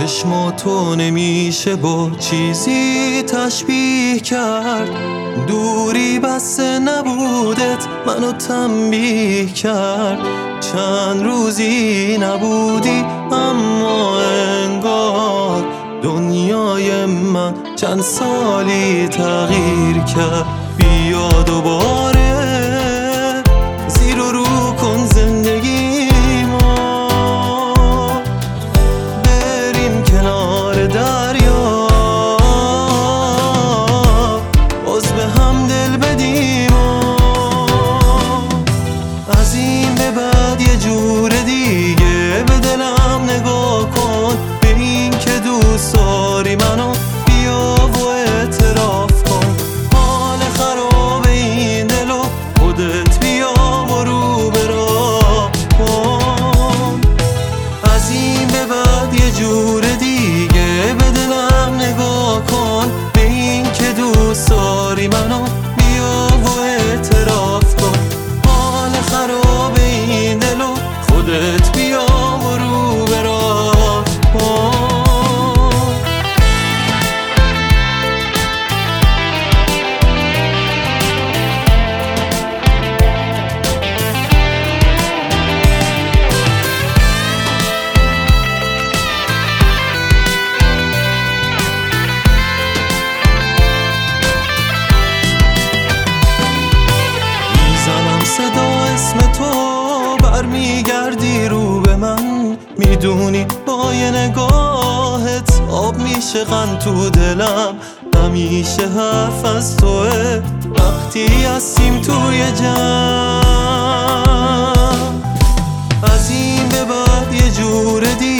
چشماتو نمیشه با چیزی تشبیه کرد، دوری بس نبودت منو تنبیه کرد. چند روزی نبودی اما انگار دنیای من چند سالی تغییر کرد. بیا دوباره زیر و رو کن زندگی ما، بریم کنار دریا، باز به هم دل بدیم از این به بعد یه جور دیگه به دلم نگاه کن، به این که دوست داری منو بیا و اعتراف کن. حال خراب این دلو خودت بیا و رو به راه کن. از این به بعد یه جور دیگه به دلم نگاه کن، به این که دوست داری منو بیا و اعتراف کن. حال خراب این دلو خودت بیا و رو به راه کن. صدا اسم تو برمیگردی رو به من، میدونی با یه نگاهت آب میشه قند تو دلم. همیشه حرف از توه وقتی هستیم توی جمع. از این به بعد یه جور دیگه